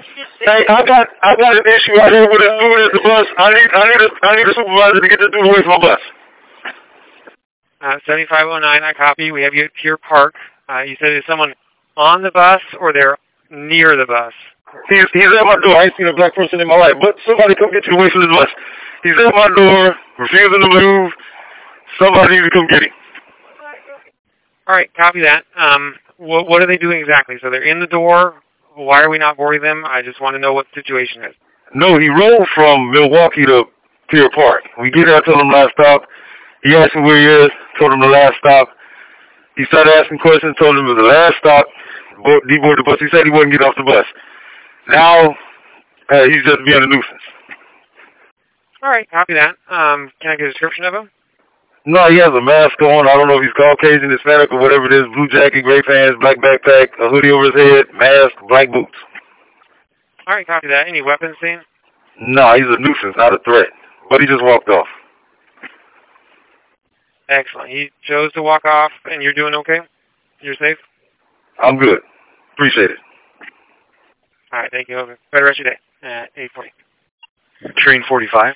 Hey, I got an issue out here with the bus. I need a supervisor to get this dude away from my bus. 7509, I copy. We have you at Pier Park. You said there's someone on the bus or they're near the bus? He's at my door. I ain't seen a black person in my life, but somebody come get you away from this bus. He's at my door, refusing to move. Somebody needs to come get him. All right, copy that. What are they doing exactly? So they're in the door. Why are we not boarding them? I just want to know what the situation is. No, he rode from Milwaukee to Pier Park. We get there, I told him last stop. He asked me where he is, told him the last stop. He started asking questions, told him it was the last stop. Deboarded the bus. He said he wouldn't get off the bus. Now, he's just being a nuisance. All right, copy that. Can I get a description of him? No, he has a mask on. I don't know if he's Caucasian, Hispanic, or whatever it is. Blue jacket, gray pants, black backpack, a hoodie over his head, mask, black boots. All right, copy that. Any weapons seen? No, he's a nuisance, not a threat. But he just walked off. Excellent. He chose to walk off, and you're doing okay? You're safe? I'm good. Appreciate it. All right, thank you. Over. Better rest of your day. 8:40. Train 45.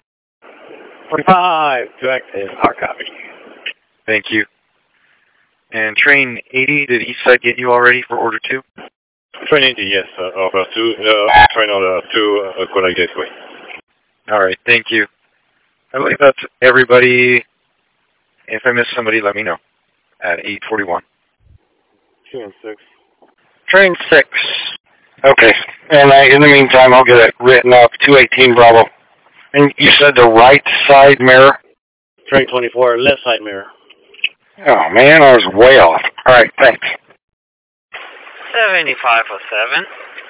45 to active. Hard copy. Thank you. And train 80, did Eastside get you already for order 2? Train 80, yes. Over 2. Train order 2, Kola Gateway. All right, thank you. I believe that's everybody. If I miss somebody, let me know. At 8:41. Train 6. Train 6. Okay. And in the meantime, I'll get it written up. 218 Bravo. And you said the right side mirror? Train 24, left side mirror. Oh, man, I was way off. All right, thanks. 7507.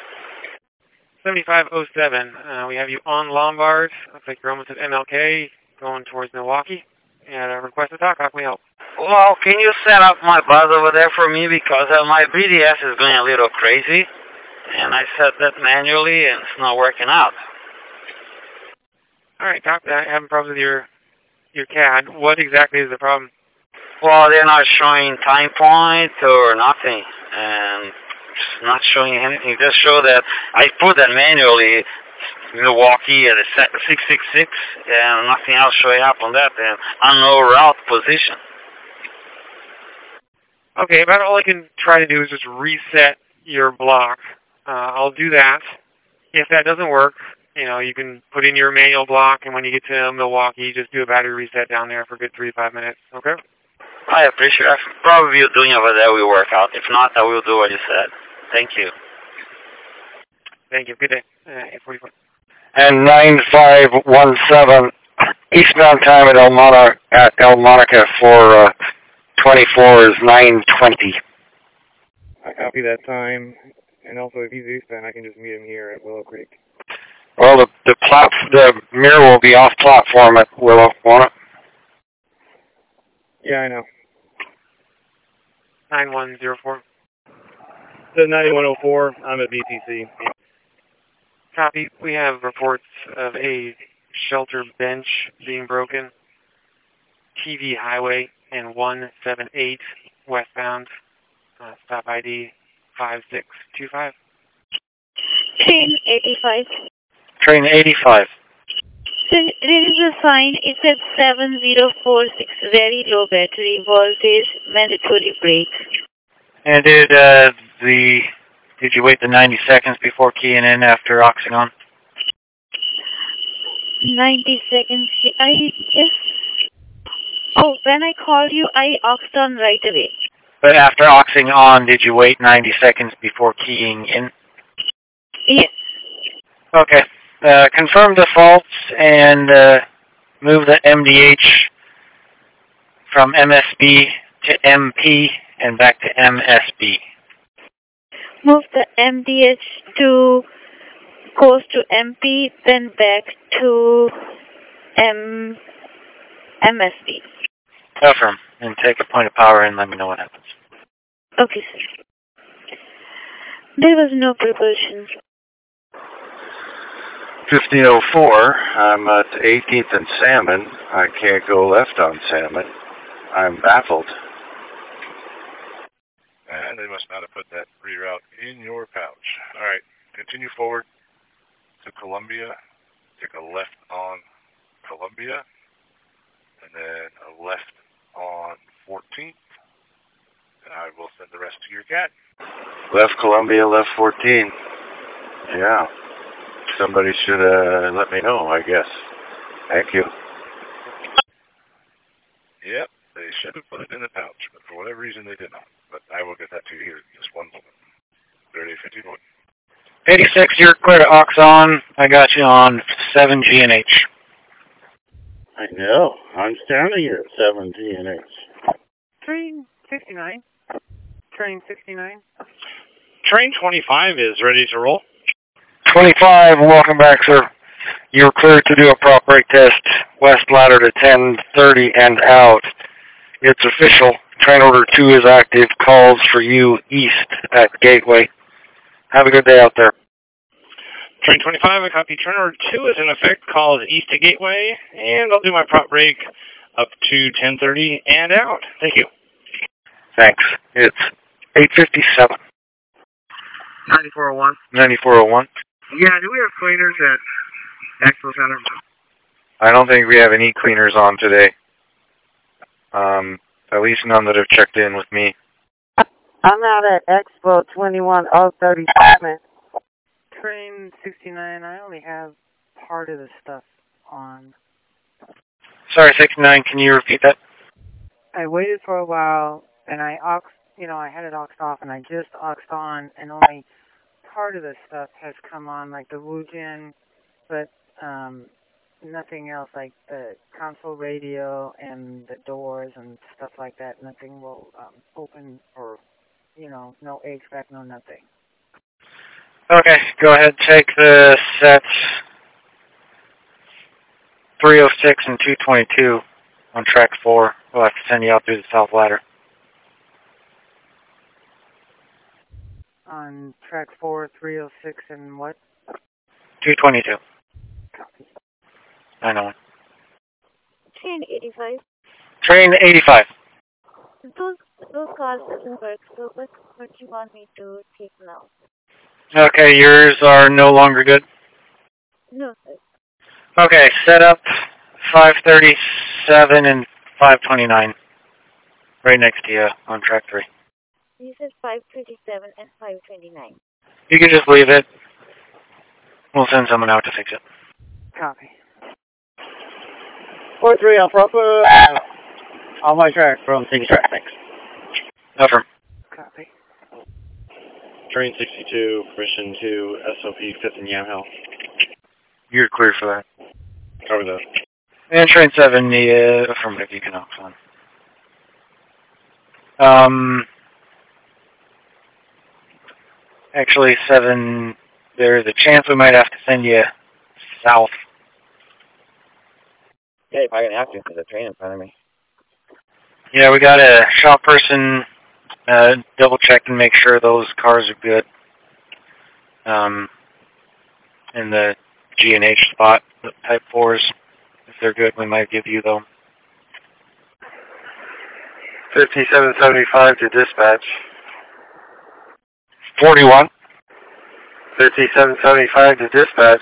7507. We have you on Lombard. Looks like you're almost at MLK, going towards Milwaukee. And request to talk. How can we help? Well, can you set up my bus over there for me because my BDS is going a little crazy. And I set that manually and it's not working out. All right, copy that. Having problems with your CAD. What exactly is the problem? Well, they're not showing time point or nothing. And it's not showing anything. Just show that I put that manually, Milwaukee at a 666, and nothing else showing up on that, and on no route position. Okay, about all I can try to do is just reset your block. I'll do that. If that doesn't work, you can put in your manual block, and when you get to Milwaukee, just do a battery reset down there for a good 3 to 5 minutes, okay? I appreciate it. Probably you doing over there will work out. If not, I will do what you said. Thank you. Thank you. Good day. 8:44. And 9517 eastbound time at El Monica for 24 is 9:20. I copy that time. And also, if he's eastbound, I can just meet him here at Willow Creek. Well, the mirror will be off platform at Willow, won't it? Yeah, I know. 9104. So 9104, I'm at BTC. Copy. We have reports of a shelter bench being broken. TV Highway and 178 westbound. Stop ID 5625. Train 85. Train 85. So there is a sign, it says 7046, very low battery voltage, mandatory brake. And did you wait the 90 seconds before keying in after oxing on? 90 seconds, yes. Oh, when I called you, I oxed on right away. But after oxing on, did you wait 90 seconds before keying in? Yes. Okay. Confirm defaults and move the MDH from MSB to MP and back to MSB. Move the MDH to coast to MP, then back to MSB. Confirm and take a point of power and let me know what happens. Okay, sir. There was no propulsion. 1504, I'm at 18th and Salmon. I can't go left on Salmon. I'm baffled. And they must not have put that reroute in your pouch. All right. continue forward to Columbia, take a left on Columbia, and then a left on 14th, and I will send the rest to your cat. Left Columbia, left 14. Yeah. Somebody should let me know, I guess. Thank you. Yep, they should have put it in the pouch, but for whatever reason they did not. But I will get that to you here in just one moment. 3851. 86, you're clear to Oxon. I got you on 7 GNH. I know. I'm standing here at 7 GNH. Train 69. Train 69. Train 25 is ready to roll. 25, welcome back, sir. You're clear to do a prop brake test. West ladder to 1030 and out. It's official. Train order 2 is active. Calls for you east at Gateway. Have a good day out there. Train 25, I copy. Train order 2 is in effect. Calls east to Gateway, and I'll do my prop brake up to 1030 and out. Thank you. Thanks. It's 8:57. 9401. 9401. Yeah, do we have cleaners at Expo Center? I don't think we have any cleaners on today. At least none that have checked in with me. I'm out at Expo 21037. Train 69, I only have part of the stuff on. Sorry, 69, can you repeat that? I waited for a while, and I had it auxed off, and I just auxed on, and only part of the stuff has come on, like the Woojin, but nothing else, like the console radio and the doors and stuff like that. Nothing will open or, no HVAC, no nothing. Okay, go ahead, take the sets 306 and 222 on track 4. We'll have to send you out through the south ladder. On track 4, 306 and what? 222. I know. Train 85. Train 85. Those cars doesn't work, so what you want me to take now? Okay, yours are no longer good? No, sir. Okay, set up 537 and 529. Right next to you on track 3. You said 527 and 529. You can just leave it. We'll send someone out to fix it. Copy. 43 Alpha on my track from City Track, thanks. Affirm. Copy. Train 62, permission to SOP 5th and Yamhill. You're clear for that. Cover that. And train 7, the affirmative, you can opt on. Actually, 7, there's a chance we might have to send you south. Yeah, if I can have to, there's a train in front of me. Yeah, we got a shop person double check and make sure those cars are good. In the G&H spot, the Type 4s, if they're good, we might give you them. 5775 to dispatch. 41. 5775 to dispatch.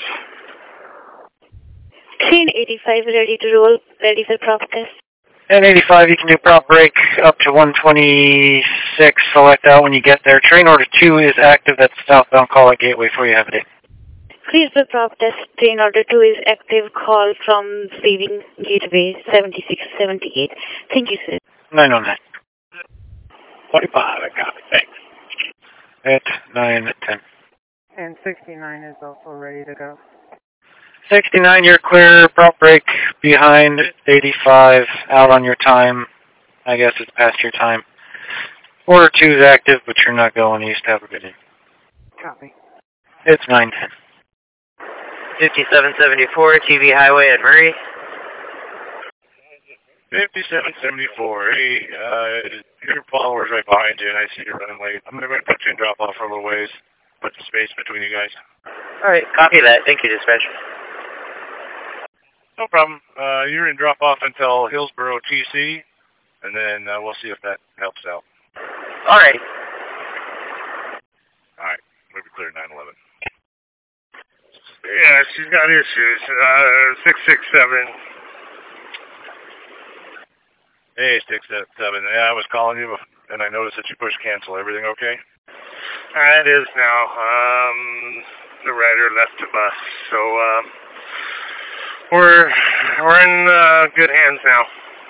Train 85 ready to roll, ready for prop test. And 85, you can do prop brake up to 126. Select out when you get there. Train order 2 is active. That's southbound call at Gateway for you. Have a day. Clear for prop test. Train order 2 is active. Call from receiving Gateway 7678. Thank you, sir. 909. 45, I got it, thanks. At 9:10. And 69 is also ready to go. 69, you're clear. Prop brake behind 85. Out on your time. I guess it's past your time. Order 2 is active, but you're not going east. Have a good day. Copy. It's 9:10. 5774 TV Highway at Murray. 5774. Hey, your follower's right behind you, and I see you're running late. I'm going to put you in drop-off for a little ways. Put some space between you guys. All right, copy that. Thank you, dispatch. No problem. You're in drop-off until Hillsborough TC, and then we'll see if that helps out. All right. All right. We'll be clear 911. Yeah, she's got issues. 667. Hey, 667. Yeah, I was calling you, and I noticed that you pushed cancel. Everything okay? It is now. The rider left the bus, so we're in good hands now.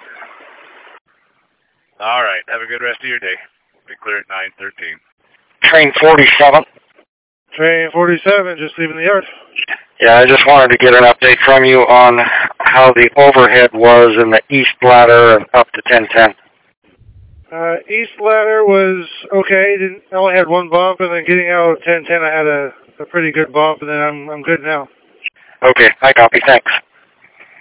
All right. Have a good rest of your day. Be clear at 9:13. Train 47. Train 47, just leaving the yard. Yeah, I just wanted to get an update from you on how the overhead was in the east ladder and up to 1010. East ladder was okay. I only had one bump, and then getting out of 1010, I had a pretty good bump, and then I'm good now. Okay, I copy. Thanks.